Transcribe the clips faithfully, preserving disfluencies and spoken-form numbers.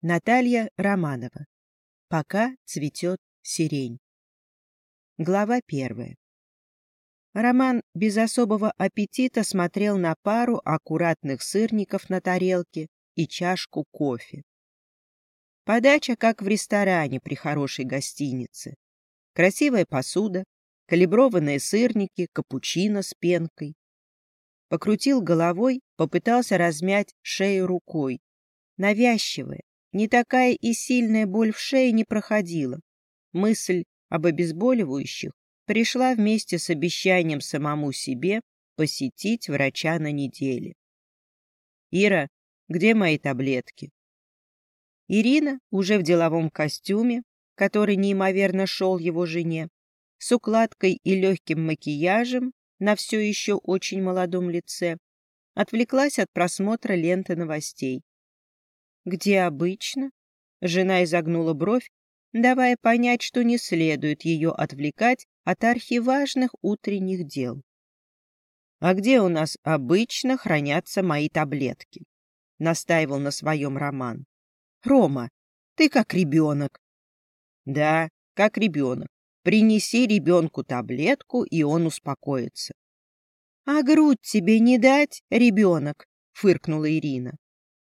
Наталья Романова. Пока цветет сирень. Глава первая. Роман без особого аппетита смотрел на пару аккуратных сырников на тарелке и чашку кофе. Подача, как в ресторане при хорошей гостинице. Красивая посуда, калиброванные сырники, капучино с пенкой. Покрутил головой, попытался размять шею рукой. Навязчивая, не такая и сильная боль в шее не проходила. Мысль об обезболивающих пришла вместе с обещанием самому себе посетить врача на неделе. «Ира, где мои таблетки?» Ирина, уже в деловом костюме, который неимоверно шел его жене, с укладкой и легким макияжем на все еще очень молодом лице, отвлеклась от просмотра ленты новостей. «Где обычно?» Жена изогнула бровь, давая понять, что не следует ее отвлекать от архиважных утренних дел. «А где у нас обычно хранятся мои таблетки?» — настаивал на своем Роман. «Рома, ты как ребенок». «Да, как ребенок. Принеси ребенку таблетку, и он успокоится». «А грудь тебе не дать, ребенок?» — фыркнула Ирина.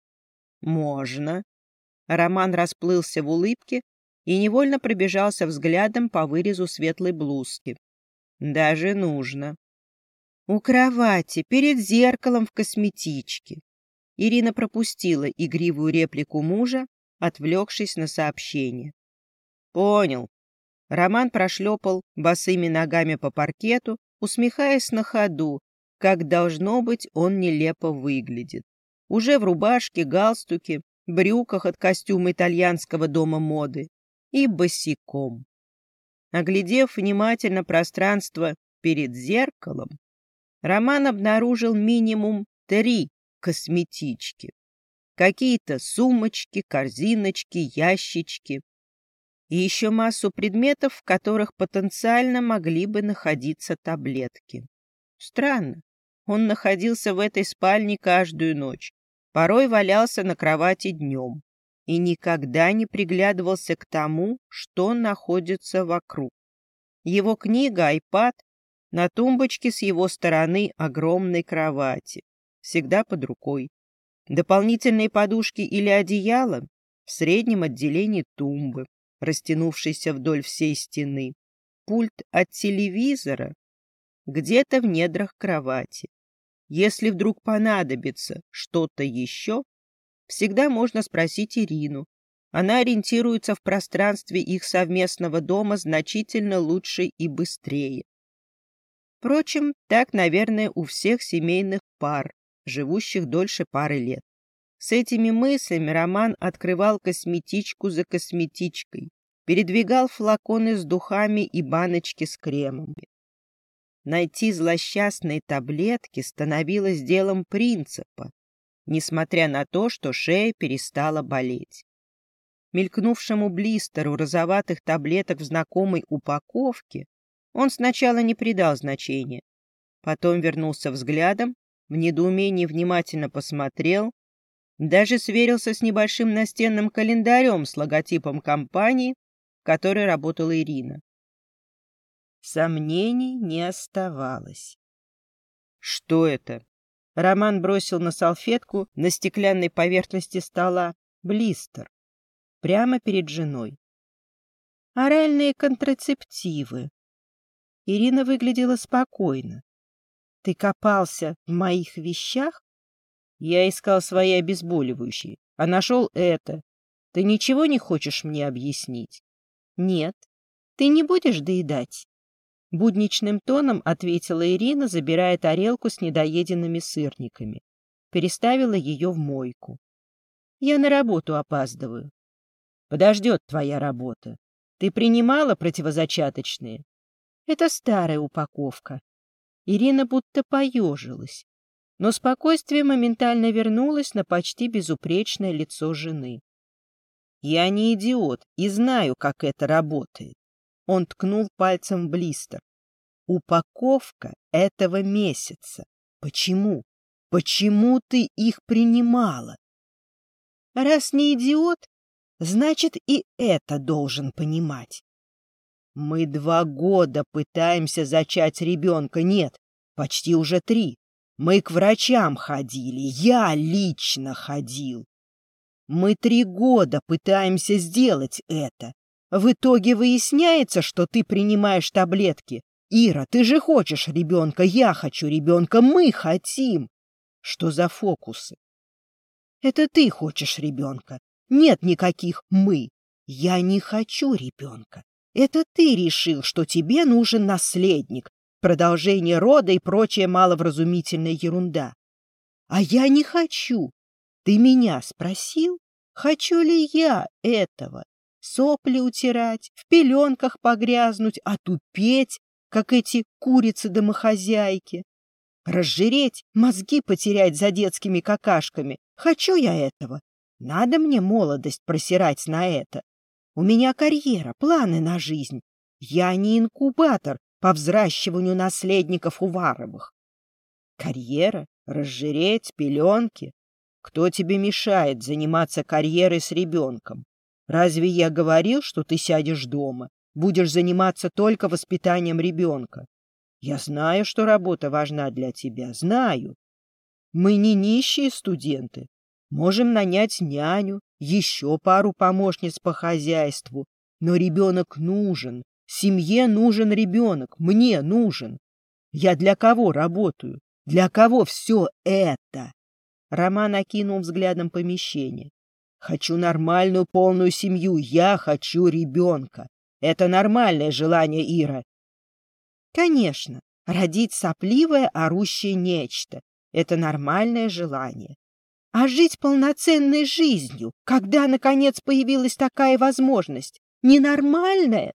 «Можно». Роман расплылся в улыбке и невольно пробежался взглядом по вырезу светлой блузки. «Даже нужно». «У кровати, перед зеркалом в косметичке». Ирина пропустила игривую реплику мужа, отвлекшись на сообщение. «Понял». Роман прошлепал босыми ногами по паркету, усмехаясь на ходу, как, должно быть, он нелепо выглядит. Уже в рубашке, галстуке, брюках от костюма итальянского дома моды и босиком. Оглядев внимательно пространство перед зеркалом, Роман обнаружил минимум три косметички. Какие-то сумочки, корзиночки, ящички. И еще массу предметов, в которых потенциально могли бы находиться таблетки. Странно, он находился в этой спальне каждую ночь, порой валялся на кровати днем и никогда не приглядывался к тому, что находится вокруг. Его книга, айпад, на тумбочке с его стороны огромной кровати, всегда под рукой. Дополнительные подушки или одеяло в среднем отделении тумбы, растянувшейся вдоль всей стены. Пульт от телевизора где-то в недрах кровати. Если вдруг понадобится что-то еще, всегда можно спросить Ирину. Она ориентируется в пространстве их совместного дома значительно лучше и быстрее. Впрочем, так, наверное, у всех семейных пар, живущих дольше пары лет. С этими мыслями Роман открывал косметичку за косметичкой, передвигал флаконы с духами и баночки с кремами. Найти злосчастные таблетки становилось делом принципа, несмотря на то, что шея перестала болеть. Мелькнувшему блистеру розоватых таблеток в знакомой упаковке он сначала не придал значения, потом вернулся взглядом, в недоумении внимательно посмотрел, даже сверился с небольшим настенным календарем с логотипом компании, в которой работала Ирина. Сомнений не оставалось. Что это? Роман бросил на салфетку на стеклянной поверхности стола блистер прямо перед женой. Оральные контрацептивы. Ирина выглядела спокойно. Ты копался в моих вещах? Я искал свои обезболивающие, а нашел это. Ты ничего не хочешь мне объяснить? Нет. Ты не будешь доедать? Будничным тоном ответила Ирина, забирая тарелку с недоеденными сырниками. Переставила ее в мойку. Я на работу опаздываю. Подождет твоя работа. Ты принимала противозачаточные? Это старая упаковка. Ирина будто поежилась, но спокойствие моментально вернулось на почти безупречное лицо жены. Я не идиот и знаю, как это работает. Он ткнул пальцем в блистер. Упаковка этого месяца. Почему? Почему ты их принимала? Раз не идиот, значит, и это должен понимать. Мы два года пытаемся зачать ребенка. Нет, почти уже три. Мы к врачам ходили. Я лично ходил. Мы три года пытаемся сделать это. В итоге выясняется, что ты принимаешь таблетки. Ира, ты же хочешь ребенка, я хочу ребенка, мы хотим. Что за фокусы? Это ты хочешь ребенка. Нет никаких «мы». Я не хочу ребенка. Это ты решил, что тебе нужен наследник, продолжение рода и прочая маловразумительная ерунда. А я не хочу. Ты меня спросил, хочу ли я этого? Сопли утирать, в пеленках погрязнуть, отупеть, как эти курицы-домохозяйки. Разжиреть, мозги потерять за детскими какашками. Хочу я этого. Надо мне молодость просирать на это. У меня карьера, планы на жизнь. Я не инкубатор по взращиванию наследников Уваровых. Карьера, разжиреть, пеленки. Кто тебе мешает заниматься карьерой с ребенком? Разве я говорил, что ты сядешь дома, будешь заниматься только воспитанием ребенка? Я знаю, что работа важна для тебя, знаю. Мы не нищие студенты. Можем нанять няню, еще пару помощниц по хозяйству. Но ребенок нужен. Семье нужен ребенок. Мне нужен. Я для кого работаю? Для кого все это? Роман окинул взглядом помещение. Хочу нормальную полную семью. Я хочу ребенка. Это нормальное желание, Ира. Конечно, родить сопливое, орущее нечто. Это нормальное желание. А жить полноценной жизнью, когда, наконец, появилась такая возможность, ненормальная?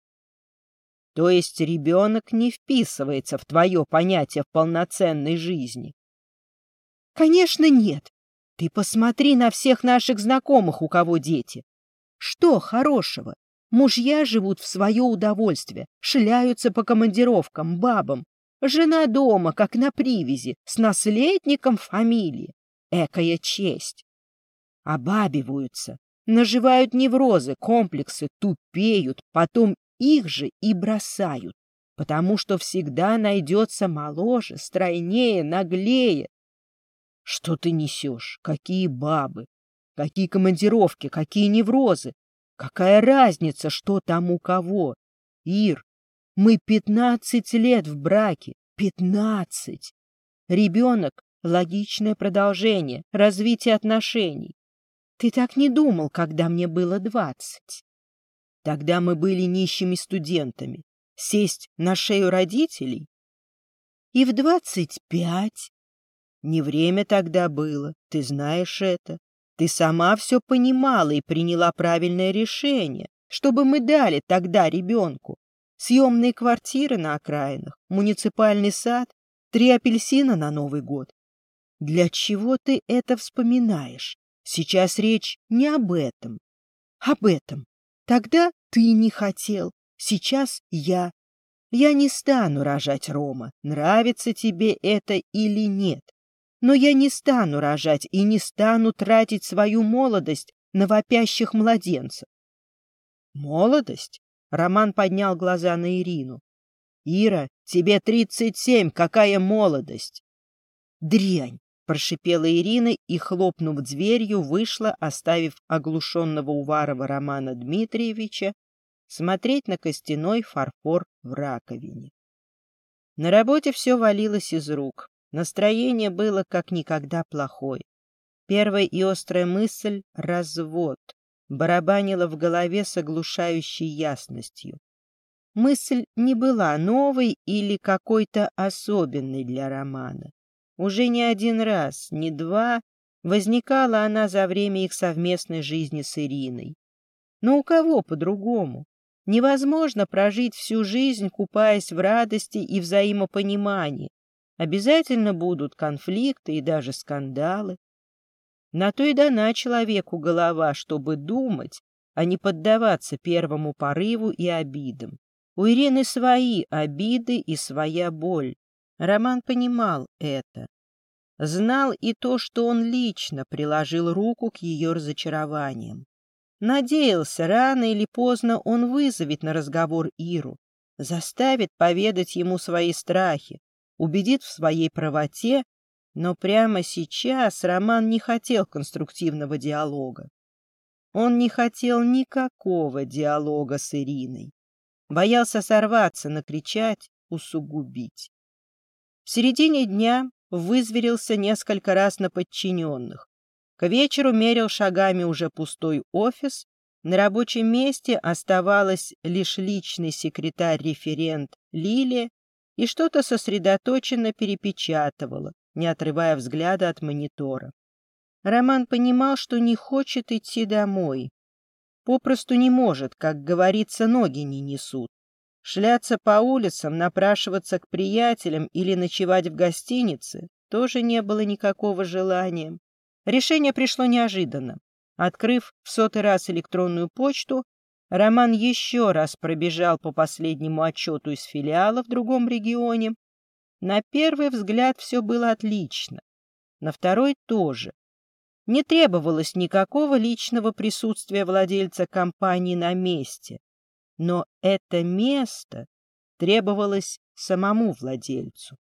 То есть ребенок не вписывается в твое понятие полноценной жизни? Конечно, нет. Ты посмотри на всех наших знакомых, у кого дети. Что хорошего? Мужья живут в свое удовольствие, шляются по командировкам, бабам. Жена дома, как на привязи, с наследником фамилии. Экая честь. Обабиваются, наживают неврозы, комплексы, тупеют, потом их же и бросают, потому что всегда найдется моложе, стройнее, наглее. Что ты несешь? Какие бабы? Какие командировки? Какие неврозы? Какая разница, что там у кого? Ир, мы пятнадцать лет в браке. Пятнадцать. Ребенок — логичное продолжение, развитие отношений. Ты так не думал, когда мне было двадцать. Тогда мы были нищими студентами. Сесть на шею родителей? И в двадцать пять. Не время тогда было, ты знаешь это. Ты сама все понимала и приняла правильное решение, чтобы мы дали тогда ребенку. Съемные квартиры на окраинах, муниципальный сад, три апельсина на Новый год. Для чего ты это вспоминаешь? Сейчас речь не об этом. Об этом. Тогда ты не хотел, сейчас я. Я не стану рожать, Рома, нравится тебе это или нет. Но я не стану рожать и не стану тратить свою молодость на вопящих младенцев. Молодость? Роман поднял глаза на Ирину. Ира, тебе тридцать семь, какая молодость? Дрянь, прошипела Ирина и, хлопнув дверью, вышла, оставив оглушенного Уварова Романа Дмитриевича смотреть на костяной фарфор в раковине. На работе все валилось из рук. Настроение было как никогда плохое. Первая и острая мысль — развод — барабанила в голове с оглушающей ясностью. Мысль не была новой или какой-то особенной для Романа. Уже не один раз, не два возникала она за время их совместной жизни с Ириной. Но у кого по-другому? Невозможно прожить всю жизнь, купаясь в радости и взаимопонимании. Обязательно будут конфликты и даже скандалы. На то и дана человеку голова, чтобы думать, а не поддаваться первому порыву и обидам. У Ирины свои обиды и своя боль. Роман понимал это. Знал и то, что он лично приложил руку к ее разочарованиям. Надеялся, рано или поздно он вызовет на разговор Иру, заставит поведать ему свои страхи, убедит в своей правоте, но прямо сейчас Роман не хотел конструктивного диалога. Он не хотел никакого диалога с Ириной. Боялся сорваться, накричать, усугубить. В середине дня вызверился несколько раз на подчиненных. К вечеру мерил шагами уже пустой офис. На рабочем месте оставалась лишь личный секретарь-референт Лилия и что-то сосредоточенно перепечатывала, не отрывая взгляда от монитора. Роман понимал, что не хочет идти домой. Попросту не может, как говорится, ноги не несут. Шляться по улицам, напрашиваться к приятелям или ночевать в гостинице тоже не было никакого желания. Решение пришло неожиданно. Открыв в сотый раз электронную почту, Роман еще раз пробежал по последнему отчету из филиала в другом регионе. На первый взгляд все было отлично, на второй тоже. Не требовалось никакого личного присутствия владельца компании на месте, но это место требовалось самому владельцу.